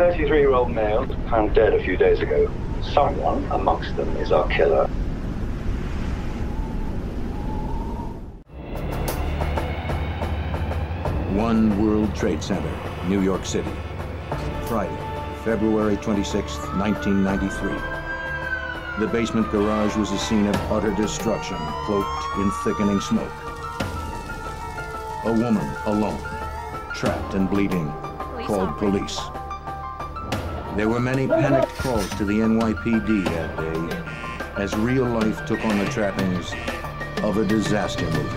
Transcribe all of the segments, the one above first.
33-year-old male found dead a few days ago. Someone amongst them is our killer. One World Trade Center, New York City. Friday, February 26, 1993. The basement garage was a scene of utter destruction, cloaked in thickening smoke. A woman alone, trapped and bleeding, called police. There were many panicked calls to the NYPD that day as real life took on the trappings of a disaster movie.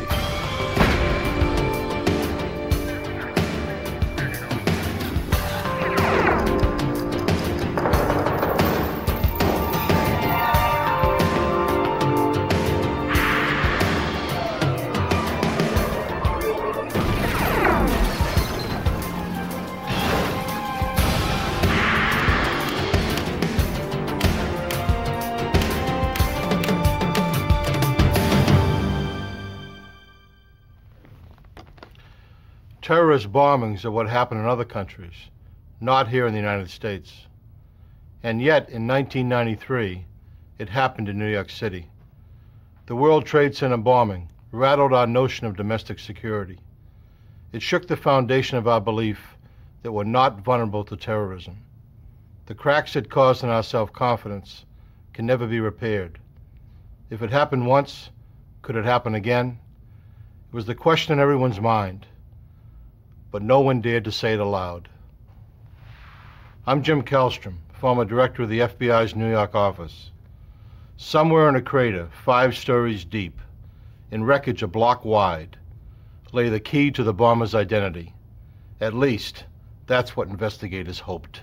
Terrorist bombings are what happen in other countries, not here in the United States. And yet, in 1993, it happened in New York City. The World Trade Center bombing rattled our notion of domestic security. It shook the foundation of our belief that we're not vulnerable to terrorism. The cracks it caused in our self-confidence can never be repaired. If it happened once, could it happen again? It was the question in everyone's mind, but no one dared to say it aloud. I'm Jim Kellstrom, former director of the FBI's New York office. Somewhere in a crater, 5 stories deep, in wreckage a block wide, lay the key to the bomber's identity. At least, that's what investigators hoped.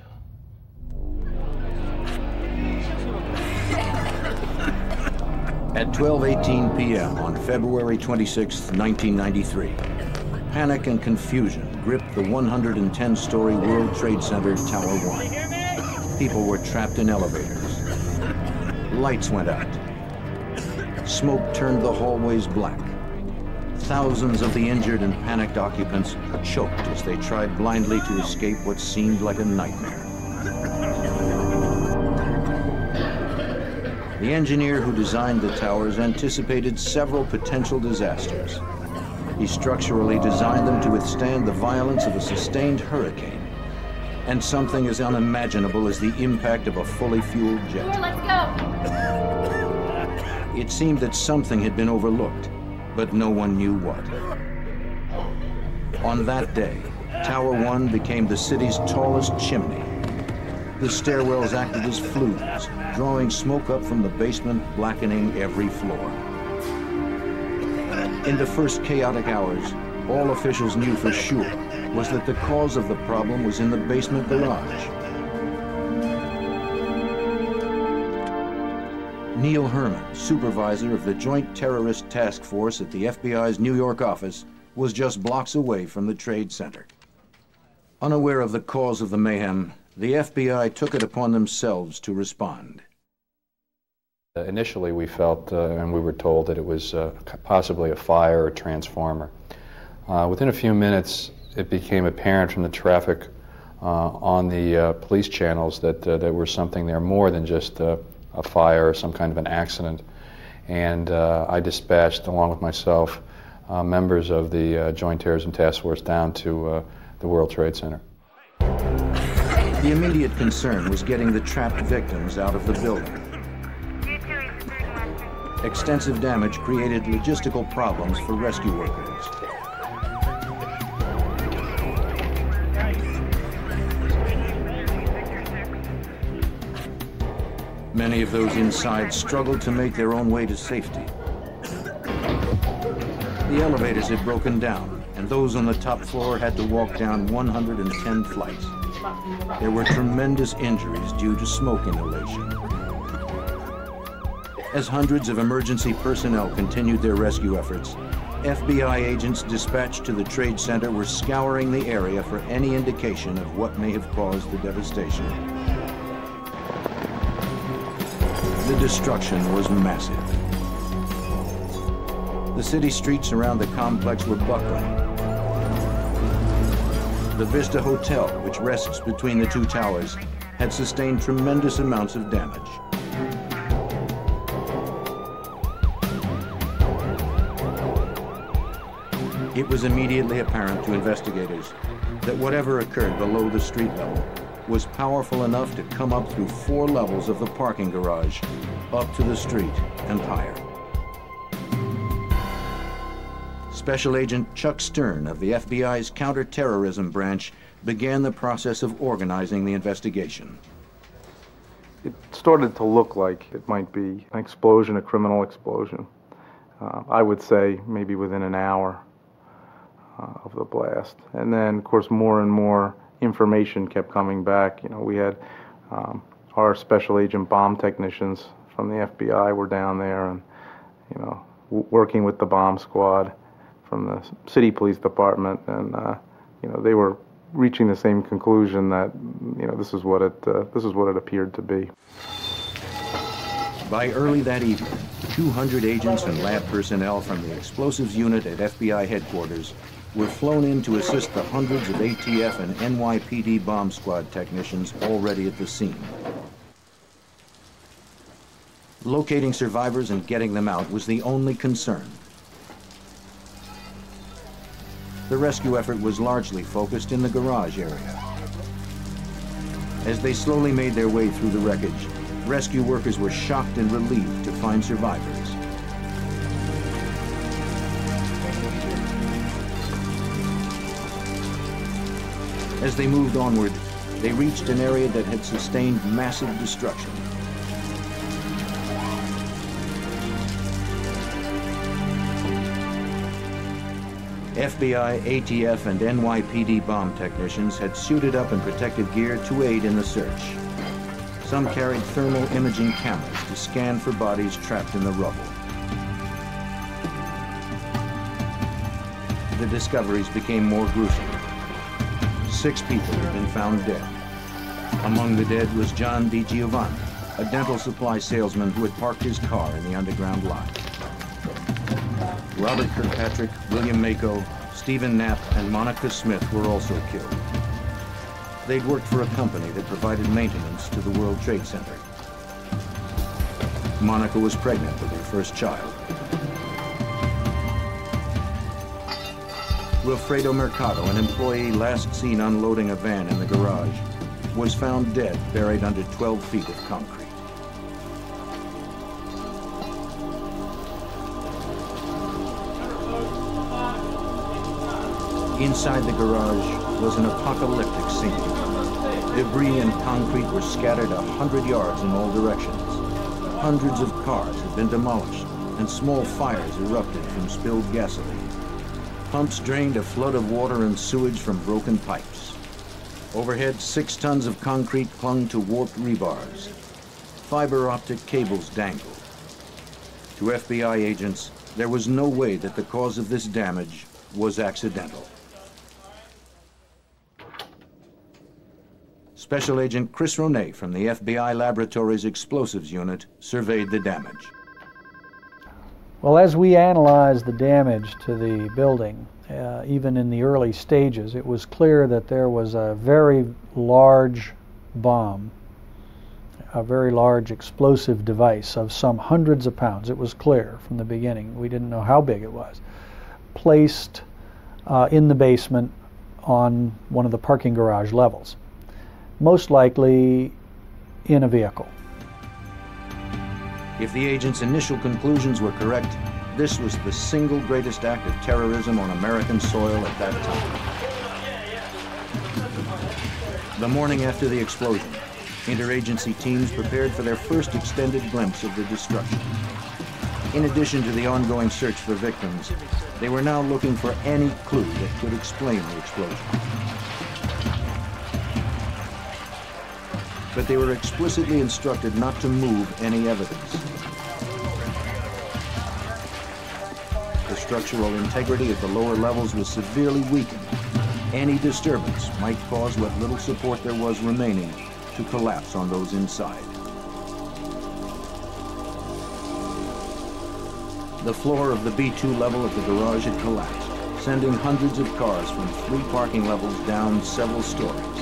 At 12:18 p.m. on February 26, 1993, panic and confusion gripped the 110-story World Trade Center Tower 1. People were trapped in elevators. Lights went out. Smoke turned the hallways black. Thousands of the injured and panicked occupants choked as they tried blindly to escape what seemed like a nightmare. The engineer who designed the towers anticipated several potential disasters. He structurally designed them to withstand the violence of a sustained hurricane and something as unimaginable as the impact of a fully fueled jet. Let's go! It seemed that something had been overlooked, but no one knew what. On that day, Tower 1 became the city's tallest chimney. The stairwells acted as flues, drawing smoke up from the basement, blackening every floor. In the first chaotic hours, all officials knew for sure was that the cause of the problem was in the basement garage. Neil Herman, supervisor of the Joint Terrorist Task Force at the FBI's New York office, was just blocks away from the Trade Center. Unaware of the cause of the mayhem, the FBI took it upon themselves to respond. Initially, we felt, and we were told, that it was possibly a fire or transformer. Within a few minutes, it became apparent from the traffic on the police channels that there was something there more than just a fire or some kind of an accident. And I dispatched, along with myself, members of the Joint Terrorism Task Force down to the World Trade Center. The immediate concern was getting the trapped victims out of the building. Extensive damage created logistical problems for rescue workers. Many of those inside struggled to make their own way to safety. The elevators had broken down, and those on the top floor had to walk down 110 flights. There were tremendous injuries due to smoke inhalation. As hundreds of emergency personnel continued their rescue efforts, FBI agents dispatched to the Trade Center were scouring the area for any indication of what may have caused the devastation. The destruction was massive. The city streets around the complex were buckling. The Vista Hotel, which rests between the two towers, had sustained tremendous amounts of damage. It was immediately apparent to investigators that whatever occurred below the street level was powerful enough to come up through 4 levels of the parking garage, up to the street and higher. Special Agent Chuck Stern of the FBI's counterterrorism branch began the process of organizing the investigation. It started to look like it might be an explosion, a criminal explosion. I would say maybe within an hour of the blast. And then, of course, more and more information kept coming back. You know, we had our special agent bomb technicians from the FBI were down there and, you know, working with the bomb squad from the city police department, and you know, they were reaching the same conclusion that, you know, this is what it appeared to be. By early that evening, 200 agents and lab personnel from the explosives unit at FBI headquarters were flown in to assist the hundreds of ATF and NYPD bomb squad technicians already at the scene. Locating survivors and getting them out was the only concern. The rescue effort was largely focused in the garage area. As they slowly made their way through the wreckage, rescue workers were shocked and relieved to find survivors. As they moved onward, they reached an area that had sustained massive destruction. FBI, ATF, and NYPD bomb technicians had suited up in protective gear to aid in the search. Some carried thermal imaging cameras to scan for bodies trapped in the rubble. The discoveries became more gruesome. 6 people had been found dead. Among the dead was John DiGiovanni, a dental supply salesman who had parked his car in the underground lot. Robert Kirkpatrick, William Mako, Stephen Knapp, and Monica Smith were also killed. They'd worked for a company that provided maintenance to the World Trade Center. Monica was pregnant with her first child. Wilfredo Mercado, an employee last seen unloading a van in the garage, was found dead, buried under 12 feet of concrete. Inside the garage was an apocalyptic scene. Debris and concrete were scattered 100 yards in all directions. Hundreds of cars had been demolished, and small fires erupted from spilled gasoline. Pumps drained a flood of water and sewage from broken pipes. Overhead, 6 tons of concrete clung to warped rebars. Fiber optic cables dangled. To FBI agents, there was no way that the cause of this damage was accidental. Special Agent Chris Ronay from the FBI Laboratories Explosives Unit surveyed the damage. Well, as we analyzed the damage to the building, even in the early stages, it was clear that there was a very large bomb, a very large explosive device of some hundreds of pounds. It was clear from the beginning. We didn't know how big it was. Placed in the basement on one of the parking garage levels, most likely in a vehicle. If the agent's initial conclusions were correct, this was the single greatest act of terrorism on American soil at that time. The morning after the explosion, interagency teams prepared for their first extended glimpse of the destruction. In addition to the ongoing search for victims, they were now looking for any clue that could explain the explosion. But they were explicitly instructed not to move any evidence. The structural integrity of the lower levels was severely weakened. Any disturbance might cause what little support there was remaining to collapse on those inside. The floor of the B2 level of the garage had collapsed. sending hundreds of cars from 3 parking levels down several stories.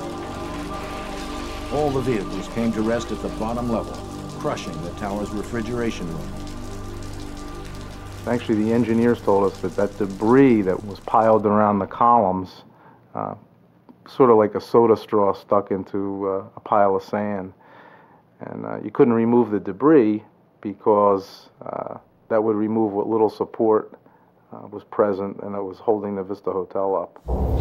All the vehicles came to rest at the bottom level, crushing the tower's refrigeration room. Actually, the engineers told us that debris that was piled around the columns, sort of like a soda straw stuck into a pile of sand. And you couldn't remove the debris because that would remove what little support was present, and it was holding the Vista Hotel up.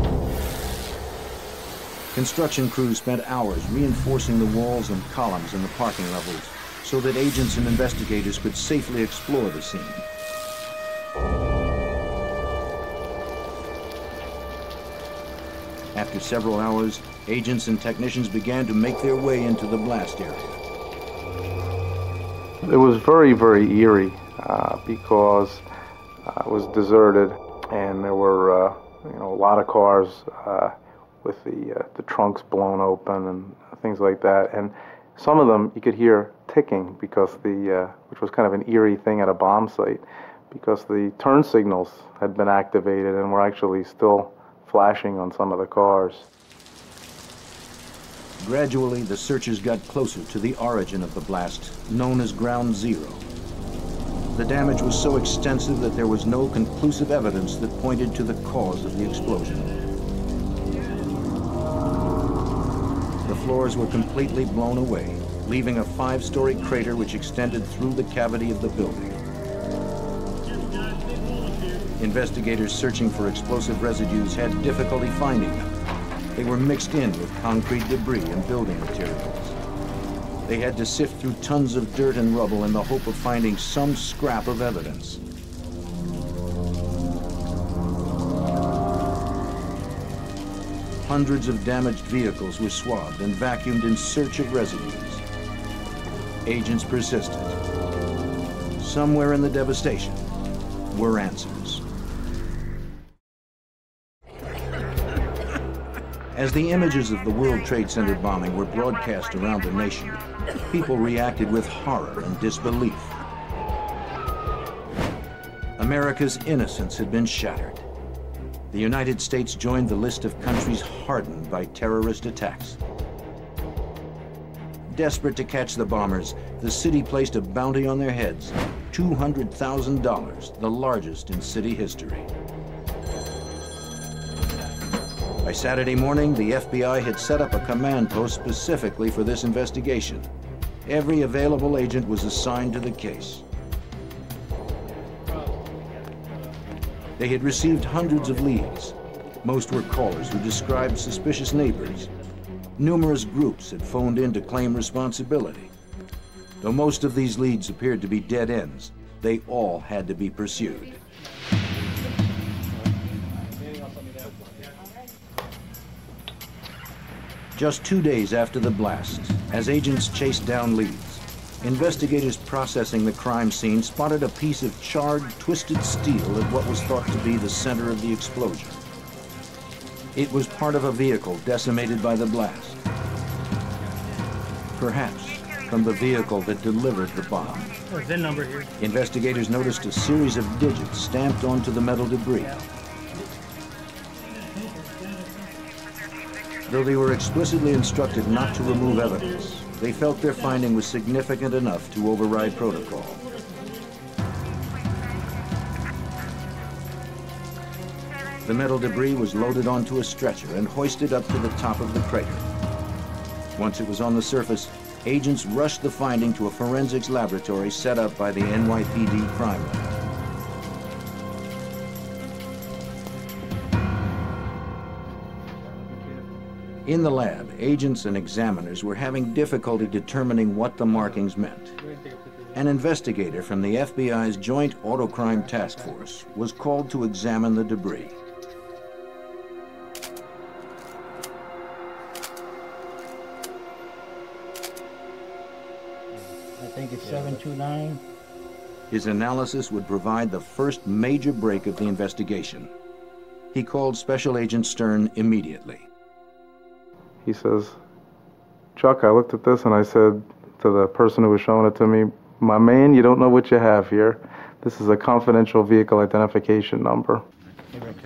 Construction crews spent hours reinforcing the walls and columns in the parking levels so that agents and investigators could safely explore the scene. After several hours, agents and technicians began to make their way into the blast area. It was very, very eerie because it was deserted, and there were a lot of cars with the trunks blown open and things like that. And some of them you could hear ticking because which was kind of an eerie thing at a bomb site, because the turn signals had been activated and were actually still flashing on some of the cars. Gradually, the searchers got closer to the origin of the blast, known as Ground Zero. The damage was so extensive that there was no conclusive evidence that pointed to the cause of the explosion. The floors were completely blown away, leaving a 5-story crater which extended through the cavity of the building. Investigators searching for explosive residues had difficulty finding them. They were mixed in with concrete debris and building materials. They had to sift through tons of dirt and rubble in the hope of finding some scrap of evidence. Hundreds of damaged vehicles were swabbed and vacuumed in search of residues. Agents persisted. Somewhere in the devastation were answers. As the images of the World Trade Center bombing were broadcast around the nation, people reacted with horror and disbelief. America's innocence had been shattered. The United States joined the list of countries hardened by terrorist attacks. Desperate to catch the bombers, the city placed a bounty on their heads, $200,000, the largest in city history. By Saturday morning, the FBI had set up a command post specifically for this investigation. Every available agent was assigned to the case. They had received hundreds of leads. Most were callers who described suspicious neighbors. Numerous groups had phoned in to claim responsibility. Though most of these leads appeared to be dead ends, they all had to be pursued. Just 2 days after the blast, as agents chased down leads, investigators processing the crime scene spotted a piece of charred, twisted steel at what was thought to be the center of the explosion. It was part of a vehicle decimated by the blast. Perhaps from the vehicle that delivered the bomb. VIN number here. Investigators noticed a series of digits stamped onto the metal debris. Though they were explicitly instructed not to remove evidence, they felt their finding was significant enough to override protocol. The metal debris was loaded onto a stretcher and hoisted up to the top of the crater. Once it was on the surface, agents rushed the finding to a forensics laboratory set up by the NYPD crime lab. In the lab, agents and examiners were having difficulty determining what the markings meant. An investigator from the FBI's Joint Autocrime Task Force was called to examine the debris. I think it's 729. His analysis would provide the first major break of the investigation. He called Special Agent Stern immediately. He says, "Chuck, I looked at this and I said to the person who was showing it to me, my man, you don't know what you have here. This is a confidential vehicle identification number."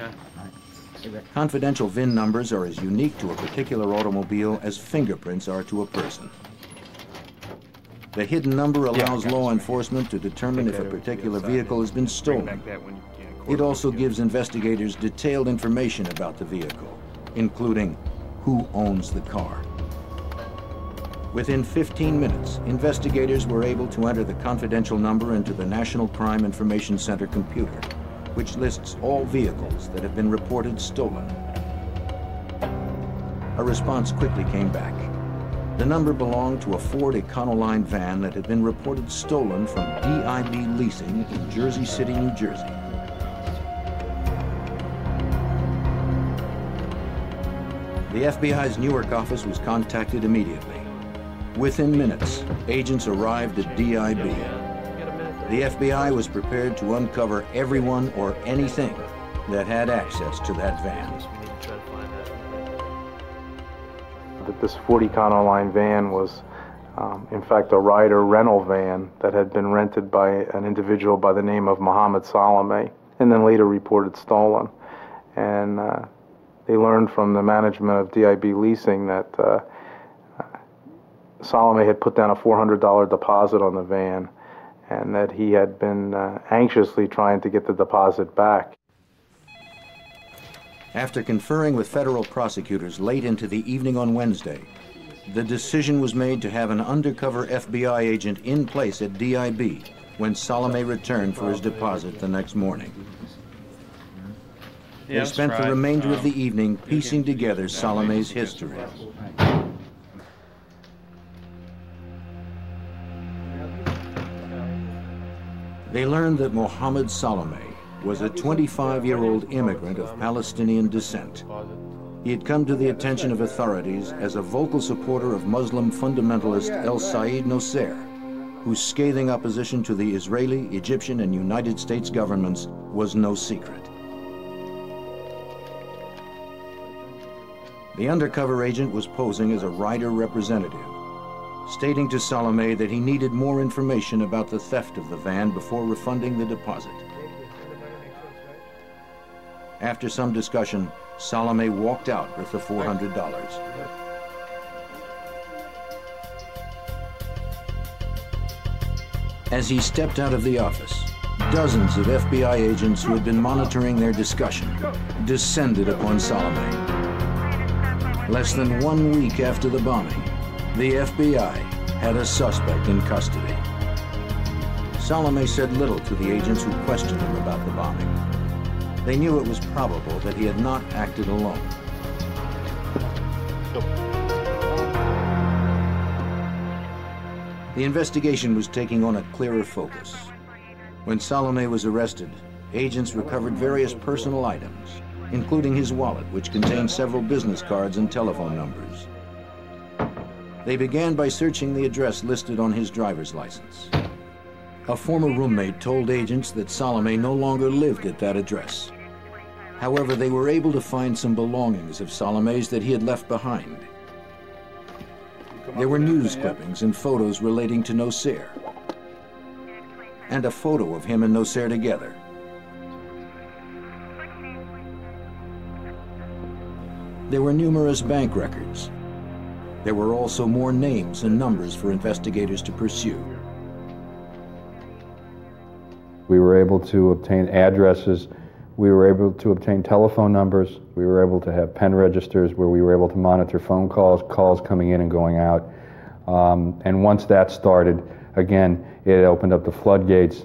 Confidential VIN numbers are as unique to a particular automobile as fingerprints are to a person. The hidden number allows law enforcement to determine if a particular vehicle has been stolen. It also gives investigators detailed information about the vehicle, including who owns the car. Within 15 minutes, investigators were able to enter the confidential number into the National Crime Information Center computer, which lists all vehicles that have been reported stolen. A response quickly came back. The number belonged to a Ford Econoline van that had been reported stolen from DIB Leasing in Jersey City, New Jersey. The FBI's Newark office was contacted immediately. Within minutes, agents arrived at DIB. The FBI was prepared to uncover everyone or anything that had access to that van. That this Ford Econoline van was, in fact, a Ryder rental van that had been rented by an individual by the name of Mohammed Salame, and then later reported stolen. And they learned from the management of DIB Leasing that Salame had put down a $400 deposit on the van, and that he had been anxiously trying to get the deposit back. After conferring with federal prosecutors late into the evening on Wednesday, the decision was made to have an undercover FBI agent in place at DIB when Salame returned for his deposit the next morning. They spent the remainder of the evening piecing together Salame's history. They learned that Mohammed Salame was a 25-year-old immigrant of Palestinian descent. He had come to the attention of authorities as a vocal supporter of Muslim fundamentalist El Said Nosser, whose scathing opposition to the Israeli, Egyptian, and United States governments was no secret. The undercover agent was posing as a Ryder representative, stating to Salame that he needed more information about the theft of the van before refunding the deposit. After some discussion, Salame walked out with the $400. As he stepped out of the office, dozens of FBI agents who had been monitoring their discussion descended upon Salame. Less than 1 week after the bombing, the FBI had a suspect in custody. Salame said little to the agents who questioned him about the bombing. They knew it was probable that he had not acted alone. The investigation was taking on a clearer focus. When Salame was arrested, agents recovered various personal items, including his wallet, which contained several business cards and telephone numbers. They began by searching the address listed on his driver's license. A former roommate told agents that Salame no longer lived at that address. However, they were able to find some belongings of Salame's that he had left behind. There were news clippings and photos relating to Nosser, and a photo of him and Nosser together. There were numerous bank records. There were also more names and numbers for investigators to pursue. We were able to obtain addresses. We were able to obtain telephone numbers. We were able to have pen registers where we were able to monitor phone calls coming in and going out. And once that started, again, it opened up the floodgates.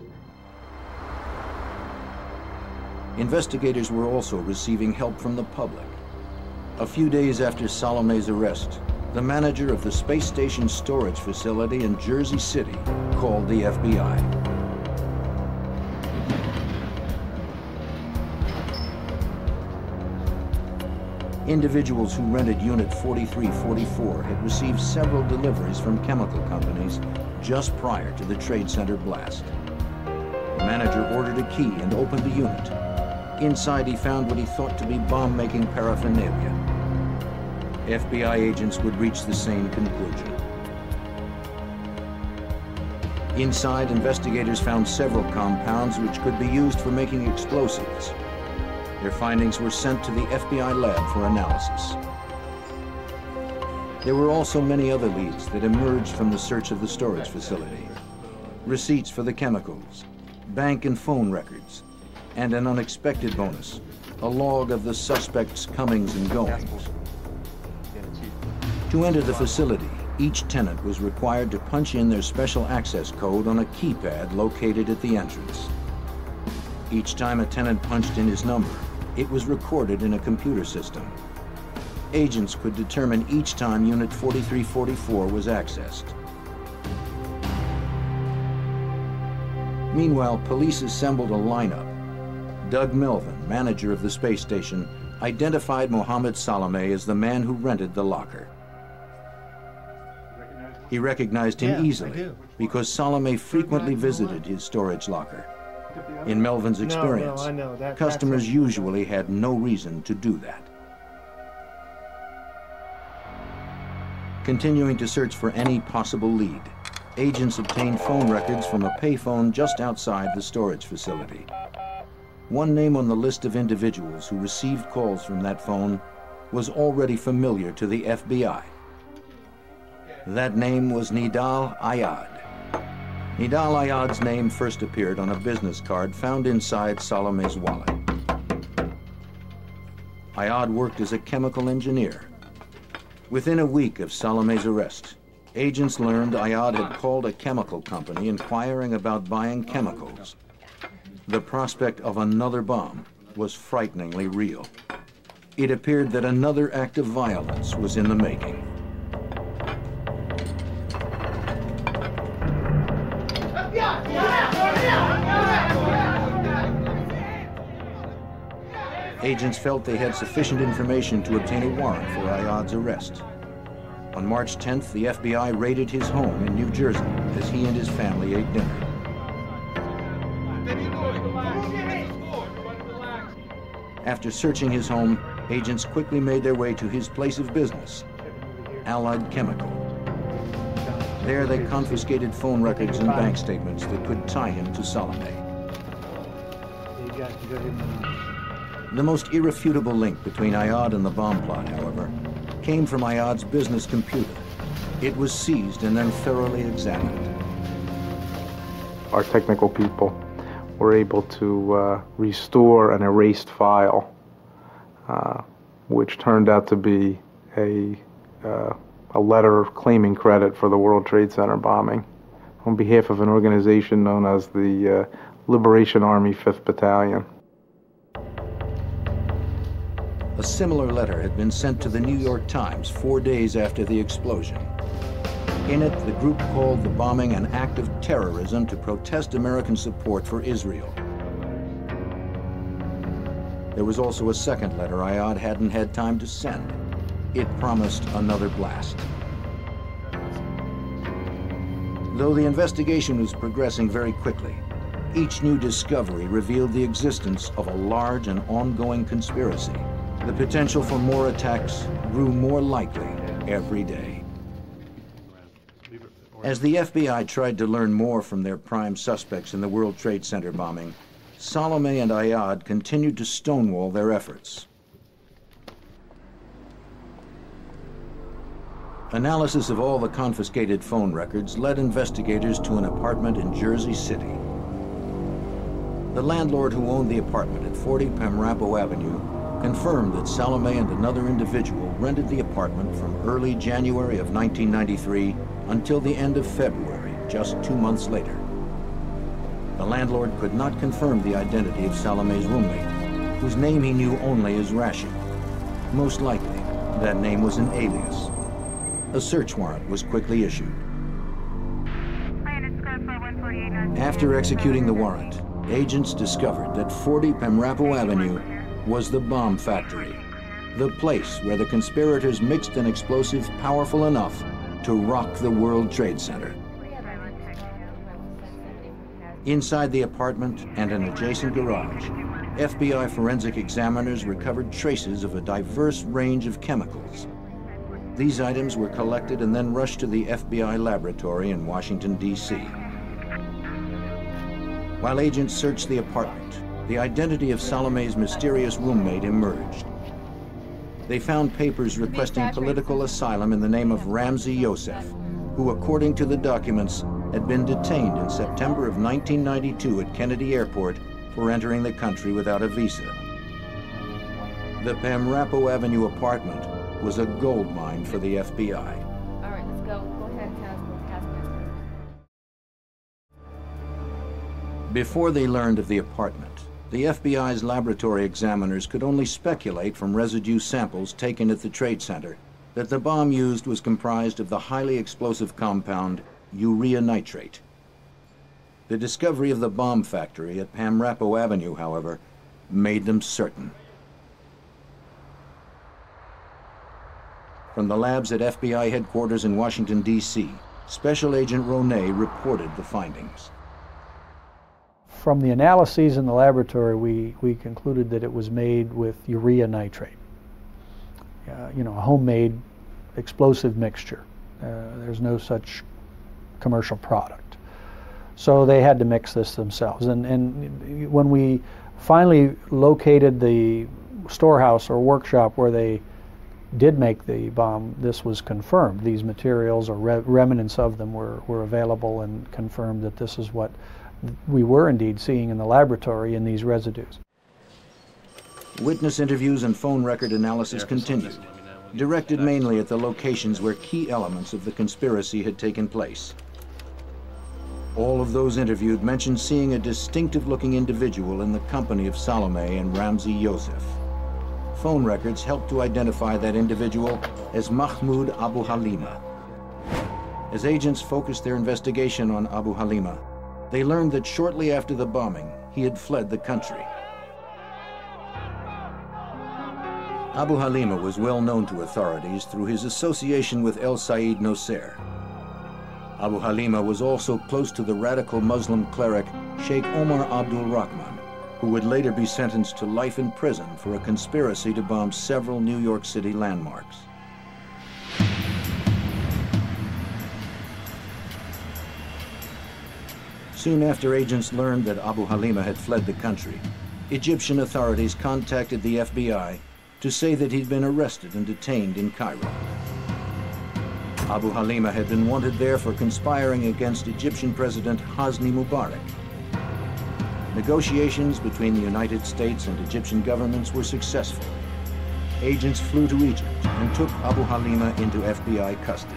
Investigators were also receiving help from the public. A few days after Salame's arrest, the manager of the space station storage facility in Jersey City called the FBI. Individuals who rented Unit 4344 had received several deliveries from chemical companies just prior to the Trade Center blast. The manager ordered a key and opened the unit. Inside, he found what he thought to be bomb-making paraphernalia. FBI agents would reach the same conclusion. Inside, investigators found several compounds which could be used for making explosives. Their findings were sent to the FBI lab for analysis. There were also many other leads that emerged from the search of the storage facility. Receipts for the chemicals, bank and phone records, and an unexpected bonus, a log of the suspect's comings and goings. To enter the facility, each tenant was required to punch in their special access code on a keypad located at the entrance. Each time a tenant punched in his number, it was recorded in a computer system. Agents could determine each time Unit 4344 was accessed. Meanwhile, police assembled a lineup. Doug Melvin, manager of the space station, identified Mohammed Salome as the man who rented the locker. He recognized him easily because Salome frequently visited his storage locker. In Melvin's experience, customers usually had no reason to do that. Continuing to search for any possible lead, agents obtained phone records from a payphone just outside the storage facility. One name on the list of individuals who received calls from that phone was already familiar to the FBI. That name was Nidal Ayad. Nidal Ayad's name first appeared on a business card found inside Salome's wallet. Ayad worked as a chemical engineer. Within a week of Salome's arrest, agents learned Ayad had called a chemical company inquiring about buying chemicals. The prospect of another bomb was frighteningly real. It appeared that another act of violence was in the making. Agents felt they had sufficient information to obtain a warrant for Ayad's arrest. On March 10th, the FBI raided his home in New Jersey as he and his family ate dinner. After searching his home, agents quickly made their way to his place of business, Allied Chemical. There they confiscated phone records and bank statements that could tie him to Salome. The most irrefutable link between Ayad and the bomb plot, however, came from Ayad's business computer. It was seized and then thoroughly examined. Our technical people were able to restore an erased file, which turned out to be a letter claiming credit for the World Trade Center bombing on behalf of an organization known as the Liberation Army 5th Battalion. A similar letter had been sent to the New York Times 4 days after the explosion. In it, the group called the bombing an act of terrorism to protest American support for Israel. There was also a second letter Ayad hadn't had time to send. It promised another blast. Though the investigation was progressing very quickly, each new discovery revealed the existence of a large and ongoing conspiracy. The potential for more attacks grew more likely every day. As the FBI tried to learn more from their prime suspects in the World Trade Center bombing, Salome and Ayad continued to stonewall their efforts. Analysis of all the confiscated phone records led investigators to an apartment in Jersey City. The landlord who owned the apartment at 40 Pamrapo Avenue confirmed that Salome and another individual rented the apartment from early January of 1993 until the end of February, just 2 months later. The landlord could not confirm the identity of Salome's roommate, whose name he knew only as Rashid. Most likely, that name was an alias. A search warrant was quickly issued. After executing the warrant, agents discovered that 40 Pamrapo Avenue was the bomb factory, the place where the conspirators mixed an explosive powerful enough to rock the World Trade Center. Inside the apartment and an adjacent garage, FBI forensic examiners recovered traces of a diverse range of chemicals. These items were collected and then rushed to the FBI laboratory in Washington, D.C. While agents searched the apartment, the identity of Salome's mysterious roommate emerged. They found papers requesting political asylum in the name of Ramzi Youssef, who, according to the documents, had been detained in September of 1992 at Kennedy Airport for entering the country without a visa. The Pamrapo Avenue apartment was a gold mine for the FBI. All right, let's go. Go ahead, Taskmaster. Before they learned of the apartment, the FBI's laboratory examiners could only speculate from residue samples taken at the Trade Center that the bomb used was comprised of the highly explosive compound urea nitrate. The discovery of the bomb factory at Pamrapo Avenue, however, made them certain. From the labs at FBI headquarters in Washington, D.C., Special Agent Ronay reported the findings. From the analyses in the laboratory, we concluded that it was made with urea nitrate, you know, a homemade explosive mixture. There's no such commercial product. So they had to mix this themselves. And when we finally located the storehouse or workshop where they did make the bomb, this was confirmed. These materials or remnants of them were available and confirmed that this is what we were indeed seeing in the laboratory in these residues. Witness interviews and phone record analysis continued, directed mainly at the locations where key elements of the conspiracy had taken place. All of those interviewed mentioned seeing a distinctive-looking individual in the company of Salome and Ramzi Youssef. Phone records helped to identify that individual as Mahmoud Abu Halima. As agents focused their investigation on Abu Halima, they learned that shortly after the bombing, he had fled the country. Abu Halima was well known to authorities through his association with El Said Nosser. Abu Halima was also close to the radical Muslim cleric Sheikh Omar Abdul Rahman, who would later be sentenced to life in prison for a conspiracy to bomb several New York City landmarks. Soon after agents learned that Abu Halima had fled the country, Egyptian authorities contacted the FBI to say that he'd been arrested and detained in Cairo. Abu Halima had been wanted there for conspiring against Egyptian President Hosni Mubarak. Negotiations between the United States and Egyptian governments were successful. Agents flew to Egypt and took Abu Halima into FBI custody.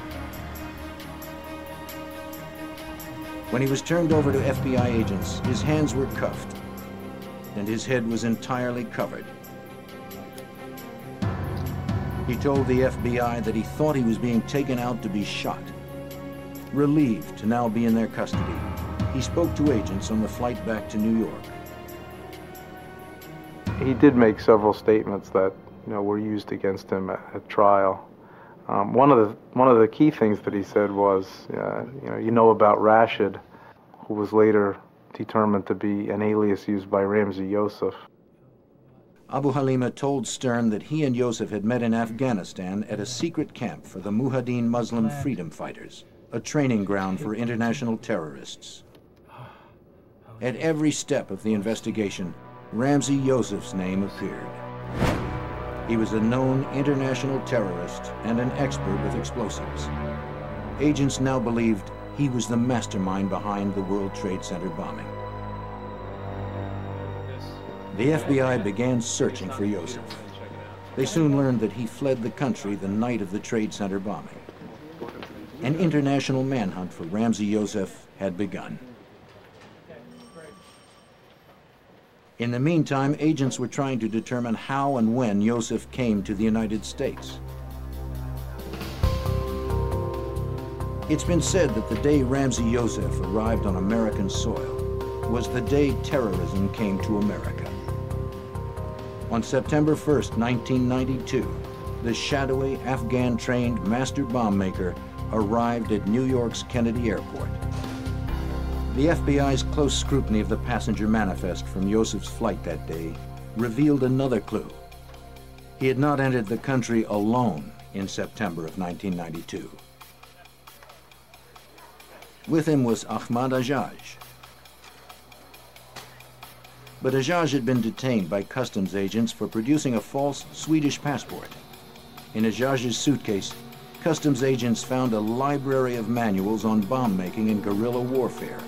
When he was turned over to FBI agents, his hands were cuffed, and his head was entirely covered. He told the FBI that he thought he was being taken out to be shot. Relieved to now be in their custody, he spoke to agents on the flight back to New York. He did make several statements that, you know, were used against him at trial. One of the key things that he said was, you know about Rashid, who was later determined to be an alias used by Ramzi Youssef. Abu Halima told Stern that he and Youssef had met in Afghanistan at a secret camp for the Mujahideen Muslim Freedom Fighters, a training ground for international terrorists. At every step of the investigation, Ramzi Youssef's name appeared. He was a known international terrorist and an expert with explosives. Agents now believed he was the mastermind behind the World Trade Center bombing. The FBI began searching for Youssef. They soon learned that he fled the country the night of the Trade Center bombing. An international manhunt for Ramzi Youssef had begun. In the meantime, agents were trying to determine how and when Youssef came to the United States. It's been said that the day Ramzi Youssef arrived on American soil was the day terrorism came to America. On September 1st, 1992, the shadowy Afghan-trained master bomb maker arrived at New York's Kennedy Airport. The FBI's close scrutiny of the passenger manifest from Youssef's flight that day revealed another clue. He had not entered the country alone in September of 1992. With him was Ahmad Ajaj. But Ajaj had been detained by customs agents for producing a false Swedish passport. In Ajaj's suitcase, customs agents found a library of manuals on bomb making and guerrilla warfare.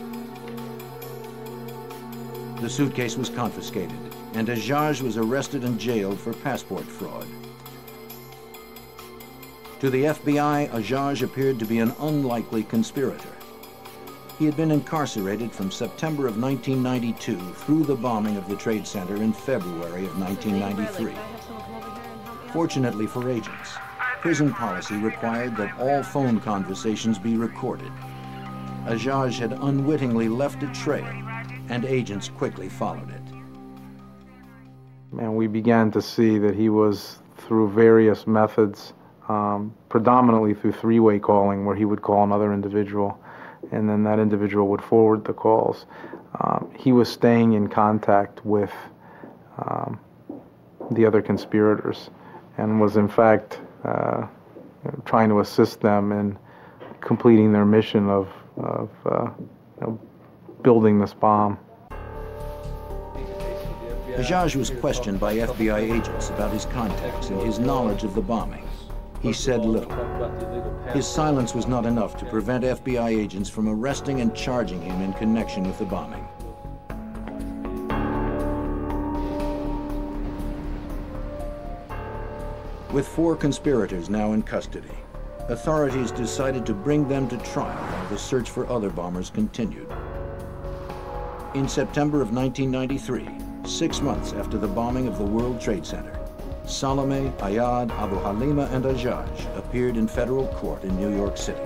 The suitcase was confiscated, and Ajaj was arrested and jailed for passport fraud. To the FBI, Ajaj appeared to be an unlikely conspirator. He had been incarcerated from September of 1992 through the bombing of the Trade Center in February of 1993. Fortunately for agents, prison policy required that all phone conversations be recorded. Ajaj had unwittingly left a trail, and agents quickly followed it. And we began to see that he was, through various methods, predominantly through three-way calling, where he would call another individual, and then that individual would forward the calls. He was staying in contact with the other conspirators, and was in fact trying to assist them in completing their mission of building this bomb. Ajaj was questioned by FBI agents about his contacts and his knowledge of the bombing. He said little. His silence was not enough to prevent FBI agents from arresting and charging him in connection with the bombing. With 4 conspirators now in custody, authorities decided to bring them to trial while the search for other bombers continued. In September of 1993, 6 months after the bombing of the World Trade Center, Salome, Ayad, Abu Halima, and Ajaj appeared in federal court in New York City.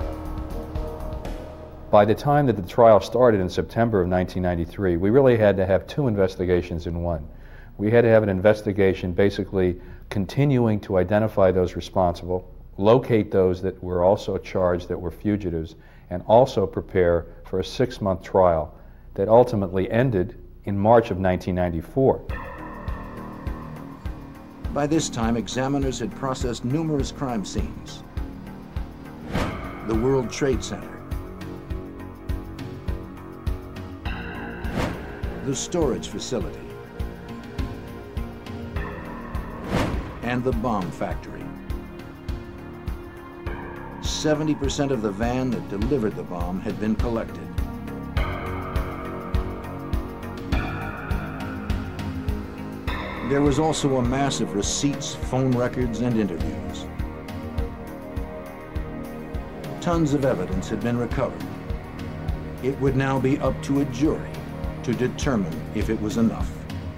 By the time that the trial started in September of 1993, we really had to have 2 investigations in one. We had to have an investigation basically continuing to identify those responsible, locate those that were also charged that were fugitives, and also prepare for a 6-month trial that ultimately ended in March of 1994. By this time, examiners had processed numerous crime scenes. The World Trade Center, the storage facility, and the bomb factory. 70% of the van that delivered the bomb had been collected. There was also a mass of receipts, phone records, and interviews. Tons of evidence had been recovered. It would now be up to a jury to determine if it was enough.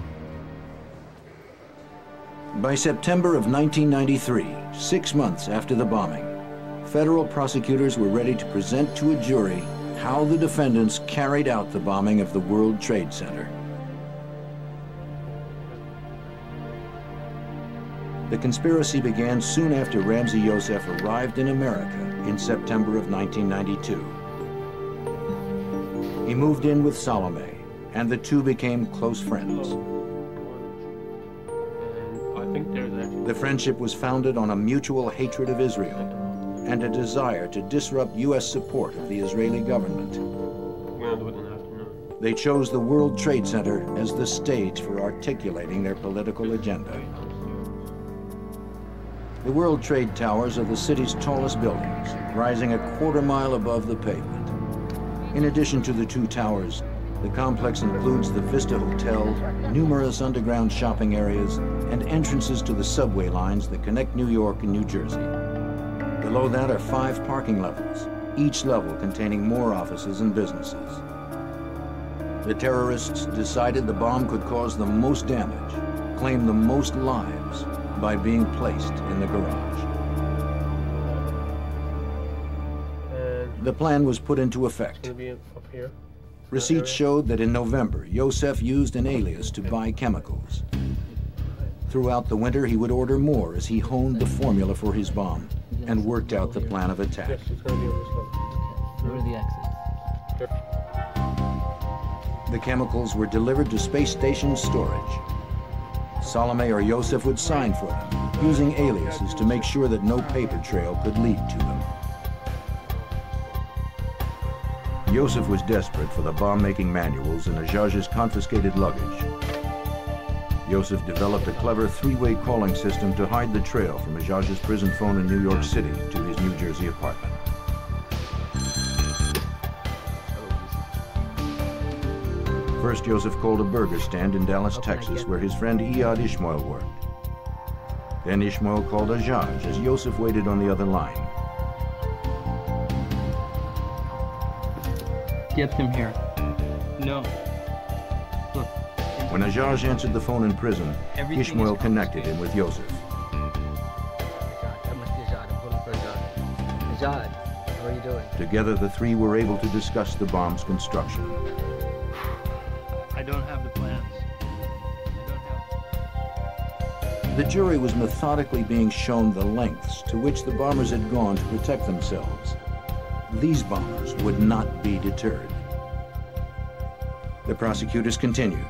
By September of 1993, 6 months after the bombing, federal prosecutors were ready to present to a jury how the defendants carried out the bombing of the World Trade Center. The conspiracy began soon after Ramzi Youssef arrived in America in September of 1992. He moved in with Salome, and the two became close friends. The friendship was founded on a mutual hatred of Israel and a desire to disrupt U.S. support of the Israeli government. They chose the World Trade Center as the stage for articulating their political agenda. The World Trade Towers are the city's tallest buildings, rising a quarter-mile above the pavement. In addition to the 2 towers, the complex includes the Vista Hotel, numerous underground shopping areas, and entrances to the subway lines that connect New York and New Jersey. Below that are 5 parking levels, each level containing more offices and businesses. The terrorists decided the bomb could cause the most damage, claim the most lives, by being placed in the garage. The plan was put into effect. Receipts showed that in November, Youssef used an alias to buy chemicals. Throughout the winter, he would order more as he honed the formula for his bomb and worked out the plan of attack. Where are the exits? The chemicals were delivered to space station storage. Salome or Youssef would sign for them, using aliases to make sure that no paper trail could lead to them. Yosef was desperate for the bomb-making manuals and Ajaj's confiscated luggage. Yosef developed a clever three-way calling system to hide the trail from Ajaj's prison phone in New York City to his New Jersey apartment. First, Yosef called a burger stand in Dallas, Texas, where his friend Iyad Ishmael worked. Then Ishmael called Ajaj as Yosef waited on the other line. Get them here. No. Look. When Ajaj answered the phone in prison, Ishmael connected him with Yosef. Ajaj, how are you doing? Together, the three were able to discuss the bomb's construction. I don't have the plans. The jury was methodically being shown the lengths to which the bombers had gone to protect themselves. These bombers would not be deterred. The prosecutors continued.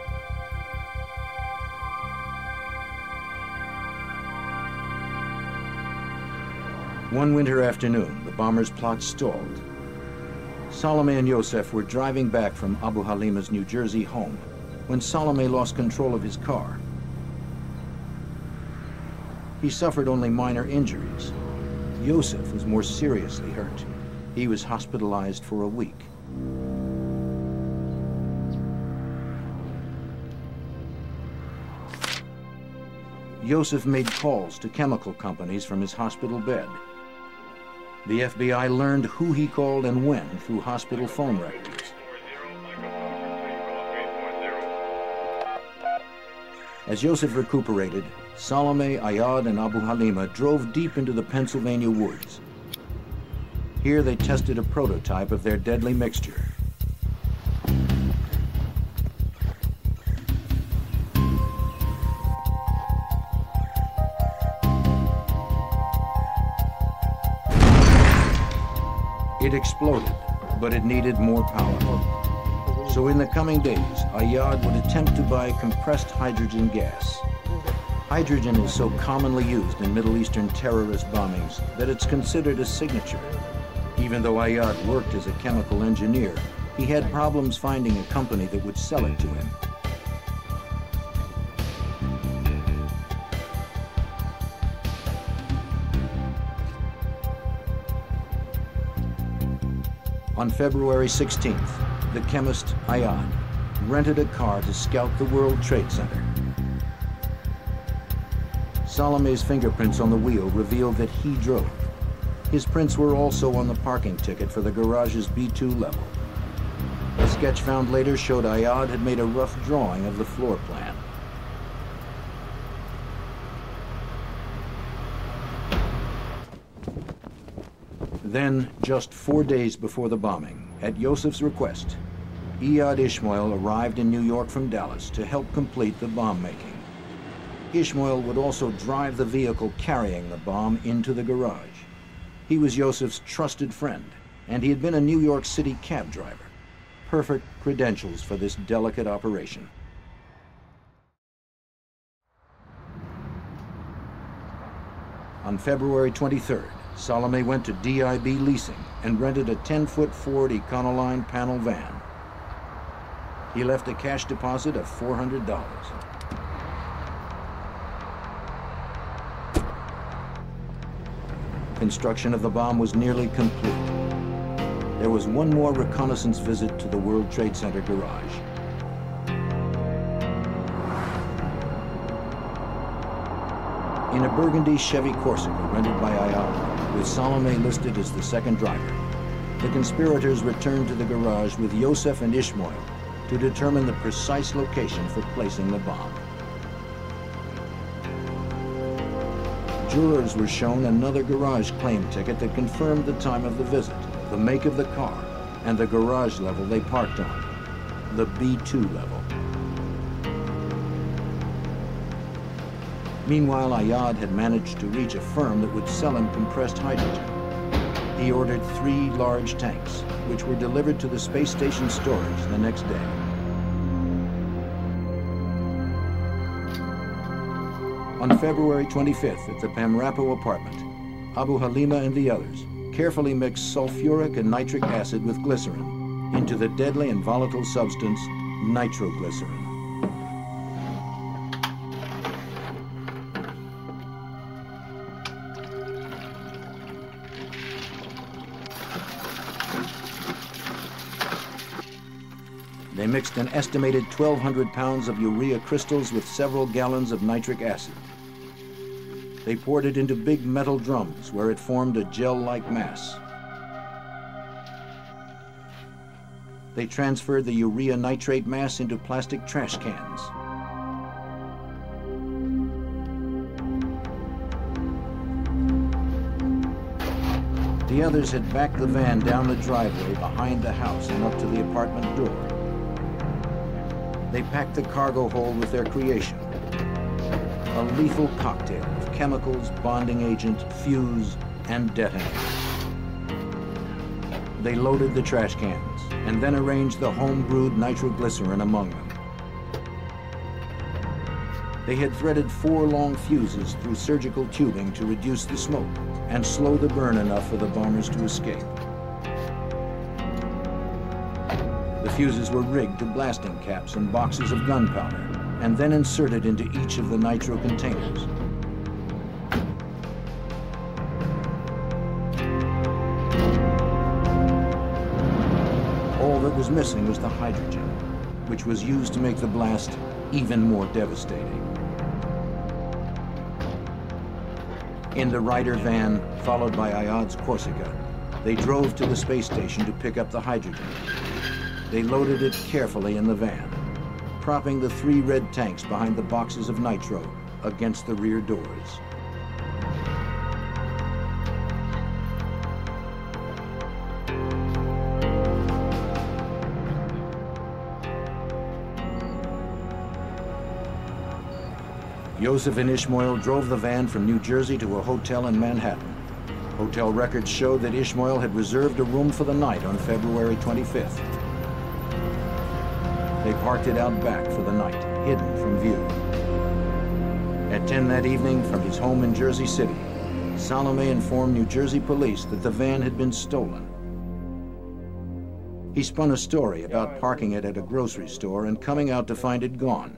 One winter afternoon, the bombers' plot stalled. Salome and Yosef were driving back from Abu Halima's New Jersey home when Salome lost control of his car. He suffered only minor injuries. Yosef was more seriously hurt. He was hospitalized for a week. Yosef made calls to chemical companies from his hospital bed. The FBI learned who he called and when through hospital phone records. As Yosef recuperated, Salome, Iyad, and Abu Halima drove deep into the Pennsylvania woods. Here they tested a prototype of their deadly mixture. It exploded, but it needed more power. So in the coming days, Iyad would attempt to buy compressed hydrogen gas. Hydrogen is so commonly used in Middle Eastern terrorist bombings that it's considered a signature. Even though Iyad worked as a chemical engineer, he had problems finding a company that would sell it to him. On February 16th, the chemist Iyad rented a car to scout the World Trade Center. Salome's fingerprints on the wheel revealed that he drove. His prints were also on the parking ticket for the garage's B2 level. A sketch found later showed Iyad had made a rough drawing of the floor plan. Then, just 4 days before the bombing, at Yosef's request, Iyad Ishmael arrived in New York from Dallas to help complete the bomb making. Ishmael would also drive the vehicle carrying the bomb into the garage. He was Yosef's trusted friend, and he had been a New York City cab driver. Perfect credentials for this delicate operation. On February 23rd, Salome went to DIB Leasing and rented a 10-foot Ford Econoline panel van. He left a cash deposit of $400. Construction of the bomb was nearly complete. There was one more reconnaissance visit to the World Trade Center garage. In a burgundy Chevy Corsica rented by Iyad, with Salome listed as the second driver, the conspirators returned to the garage with Yosef and Ishmael to determine the precise location for placing the bomb. Jurors were shown another garage claim ticket that confirmed the time of the visit, the make of the car, and the garage level they parked on, the B2 level. Meanwhile, Iyad had managed to reach a firm that would sell him compressed hydrogen. He ordered 3 large tanks, which were delivered to the space station storage the next day. On February 25th, at the Pamrapo apartment, Abu Halima and the others carefully mix sulfuric and nitric acid with glycerin into the deadly and volatile substance nitroglycerin. They mixed an estimated 1,200 pounds of urea crystals with several gallons of nitric acid. They poured it into big metal drums where it formed a gel-like mass. They transferred the urea nitrate mass into plastic trash cans. The others had backed the van down the driveway behind the house and up to the apartment door. They packed the cargo hold with their creation, a lethal cocktail of chemicals, bonding agent, fuse, and detonator. They loaded the trash cans and then arranged the home-brewed nitroglycerin among them. They had threaded 4 long fuses through surgical tubing to reduce the smoke and slow the burn enough for the bombers to escape. The fuses were rigged to blasting caps and boxes of gunpowder, and then inserted into each of the nitro containers. All that was missing was the hydrogen, which was used to make the blast even more devastating. In the Ryder van, followed by Ayad's Corsica, they drove to the space station to pick up the hydrogen. They loaded it carefully in the van, propping the 3 red tanks behind the boxes of nitro against the rear doors. Yosef and Ishmael drove the van from New Jersey to a hotel in Manhattan. Hotel records showed that Ishmael had reserved a room for the night on February 25th. They parked it out back for the night, hidden from view. At 10 that evening, from his home in Jersey City, Salome informed New Jersey police that the van had been stolen. He spun a story about parking it at a grocery store and coming out to find it gone.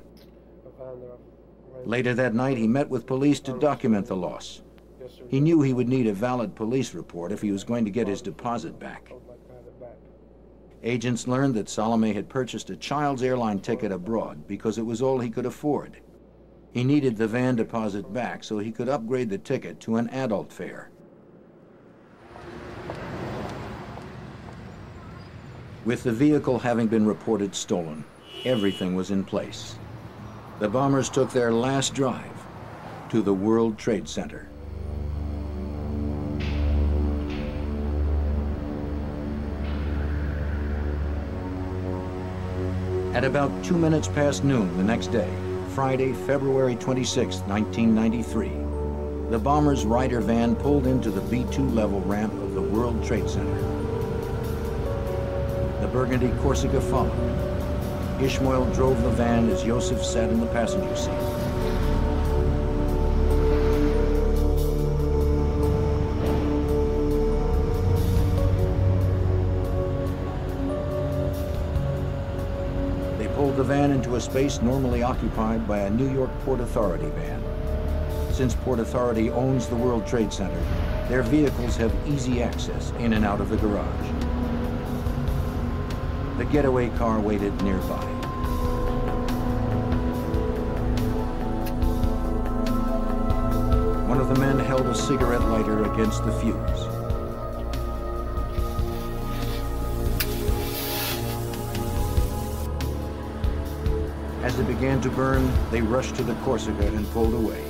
Later that night, he met with police to document the loss. He knew he would need a valid police report if he was going to get his deposit back. Agents learned that Salome had purchased a child's airline ticket abroad because it was all he could afford. He needed the van deposit back so he could upgrade the ticket to an adult fare. With the vehicle having been reported stolen, everything was in place. The bombers took their last drive to the World Trade Center. At about 2 minutes past noon the next day, Friday, February 26, 1993, the bombers' Ryder van pulled into the B2 level ramp of the World Trade Center. The burgundy Corsica followed. Ishmael drove the van as Yosef sat in the passenger seat. Pulled the van into a space normally occupied by a New York Port Authority van. Since Port Authority owns the World Trade Center, their vehicles have easy access in and out of the garage. The getaway car waited nearby. One of the men held a cigarette lighter against the fuse. As it began to burn, they rushed to the Corsica and pulled away.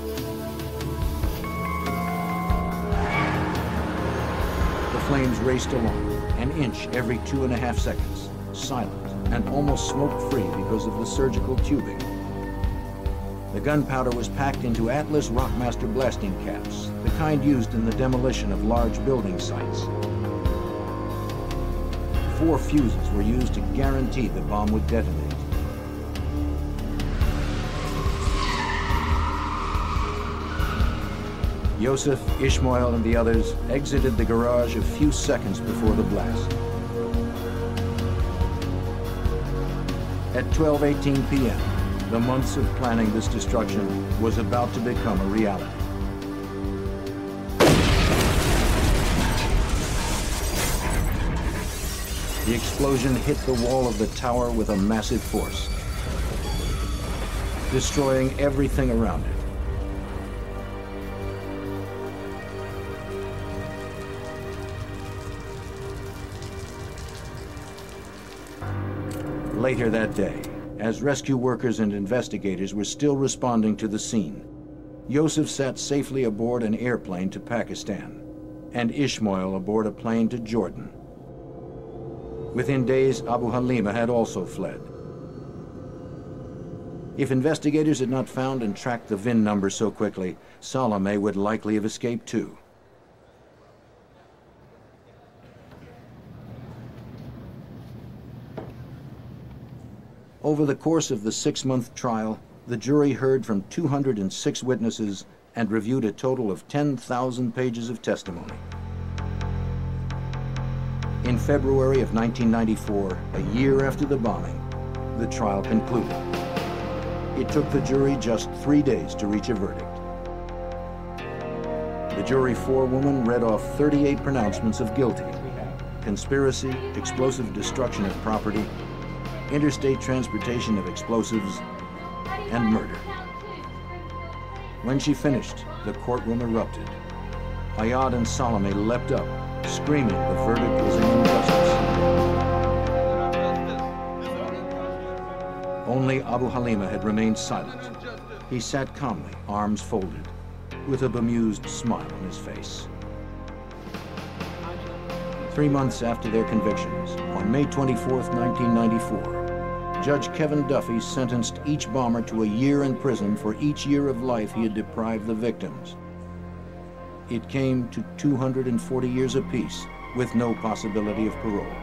The flames raced along, an inch every 2.5 seconds, silent and almost smoke-free because of the surgical tubing. The gunpowder was packed into Atlas Rockmaster blasting caps, the kind used in the demolition of large building sites. 4 fuses were used to guarantee the bomb would detonate. Yosef, Ishmael, and the others exited the garage a few seconds before the blast. At 12:18 p.m., the months of planning this destruction was about to become a reality. The explosion hit the wall of the tower with a massive force, destroying everything around it. Later that day, as rescue workers and investigators were still responding to the scene, Yosef sat safely aboard an airplane to Pakistan, and Ishmael aboard a plane to Jordan. Within days, Abu Halima had also fled. If investigators had not found and tracked the VIN number so quickly, Salome would likely have escaped too. Over the course of the 6-month trial, the jury heard from 206 witnesses and reviewed a total of 10,000 pages of testimony. In February of 1994, a year after the bombing, the trial concluded. It took the jury just 3 days to reach a verdict. The jury forewoman read off 38 pronouncements of guilty: conspiracy, explosive destruction of property, interstate transportation of explosives, and murder. When she finished, the courtroom erupted. Ayad and Salome leapt up, screaming the verdict was an injustice. Only Abu Halima had remained silent. He sat calmly, arms folded, with a bemused smile on his face. 3 months after their convictions, on May 24, 1994, Judge Kevin Duffy sentenced each bomber to a year in prison for each year of life he had deprived the victims. It came to 240 years apiece, with no possibility of parole.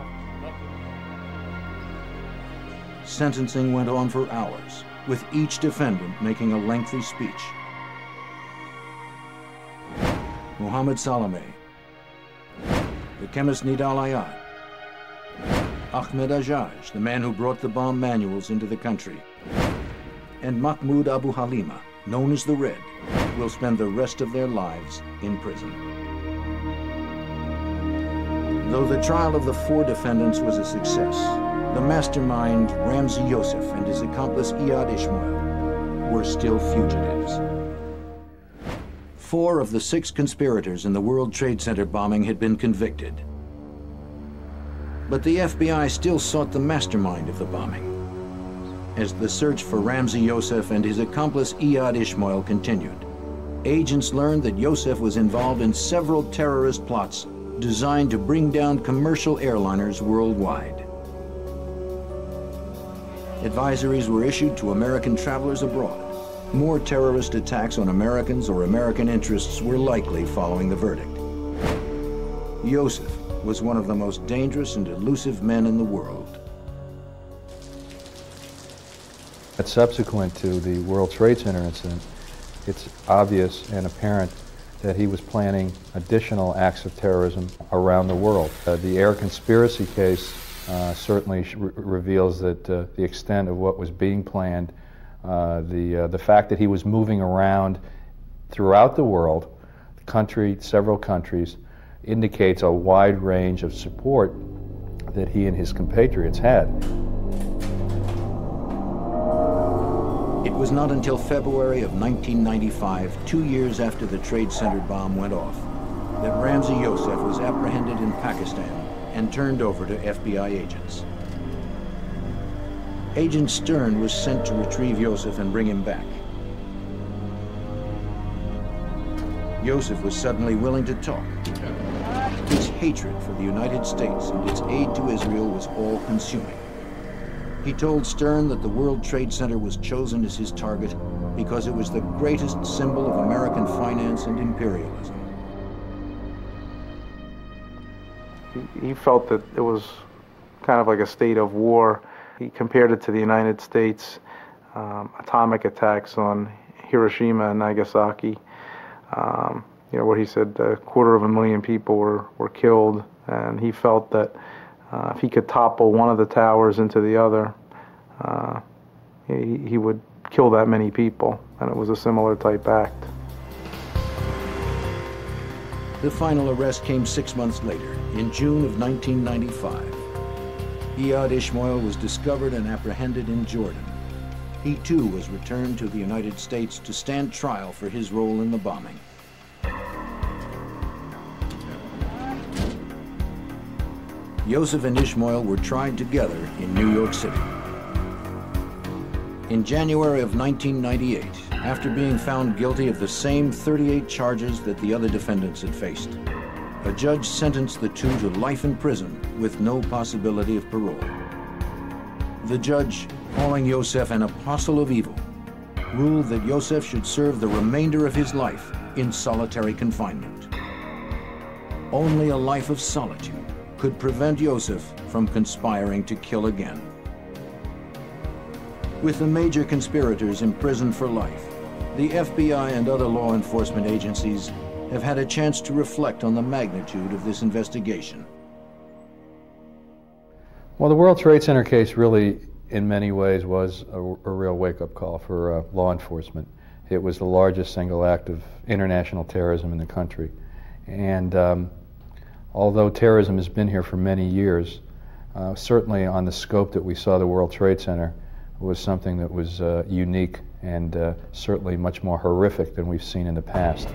Sentencing went on for hours, with each defendant making a lengthy speech. Mohammed Salome, the chemist Nidal Ayad, Ahmed Ajaj, the man who brought the bomb manuals into the country, and Mahmoud Abu Halima, known as the Red, will spend the rest of their lives in prison. Though the trial of the 4 defendants was a success, the mastermind Ramzi Yosef and his accomplice Iyad Ishmael were still fugitives. 4 of the 6 conspirators in the World Trade Center bombing had been convicted. But the FBI still sought the mastermind of the bombing. As the search for Ramzi Yosef and his accomplice Iyad Ishmael continued, agents learned that Yosef was involved in several terrorist plots designed to bring down commercial airliners worldwide. Advisories were issued to American travelers abroad. More terrorist attacks on Americans or American interests were likely following the verdict. Yosef was one of the most dangerous and elusive men in the world. Subsequent to the World Trade Center incident, it's obvious and apparent that he was planning additional acts of terrorism around the world. The air conspiracy case certainly reveals that the extent of what was being planned, the fact that he was moving around throughout the world, several countries, indicates a wide range of support that he and his compatriots had. It was not until February of 1995, 2 years after the Trade Center bomb went off, that Ramzi Yosef was apprehended in Pakistan and turned over to FBI agents. Agent Stern was sent to retrieve Yosef and bring him back. Yosef was suddenly willing to talk. His hatred for the United States and its aid to Israel was all-consuming. He told Stern that the World Trade Center was chosen as his target because it was the greatest symbol of American finance and imperialism. He felt that it was kind of like a state of war. He compared it to the United States atomic attacks on Hiroshima and Nagasaki. where he said 250,000 people were killed, and he felt that if he could topple one of the towers into the other, he would kill that many people, and it was a similar type act. The final arrest came 6 months later, in June of 1995. Iyad Ishmael was discovered and apprehended in Jordan. He too was returned to the United States to stand trial for his role in the bombing. Yosef and Ishmael were tried together in New York City. In January of 1998, after being found guilty of the same 38 charges that the other defendants had faced, a judge sentenced the two to life in prison with no possibility of parole. The judge, calling Yosef an apostle of evil, ruled that Yosef should serve the remainder of his life in solitary confinement. Only a life of solitude could prevent Yosef from conspiring to kill again. With the major conspirators imprisoned for life, the FBI and other law enforcement agencies have had a chance to reflect on the magnitude of this investigation. Well, the World Trade Center case really, in many ways, was a real wake-up call for law enforcement. It was the largest single act of international terrorism in the country. And although terrorism has been here for many years, certainly on the scope that we saw the World Trade Center was something that was unique and certainly much more horrific than we've seen in the past.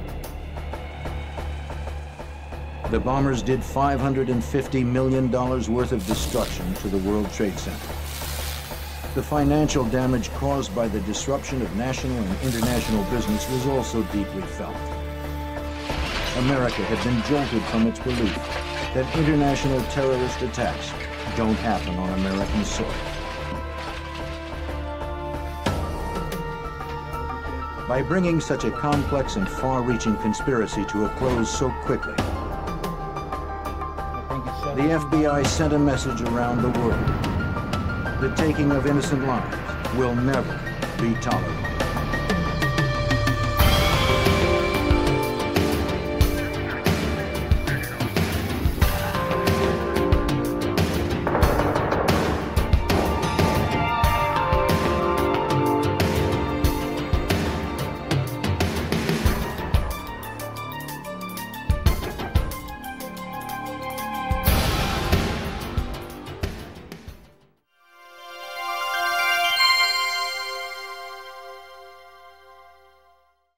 The bombers did $550 million worth of destruction to the World Trade Center. The financial damage caused by the disruption of national and international business was also deeply felt. America had been jolted from its belief that international terrorist attacks don't happen on American soil. By bringing such a complex and far-reaching conspiracy to a close so quickly, the FBI sent a message around the world. The taking of innocent lives will never be tolerated.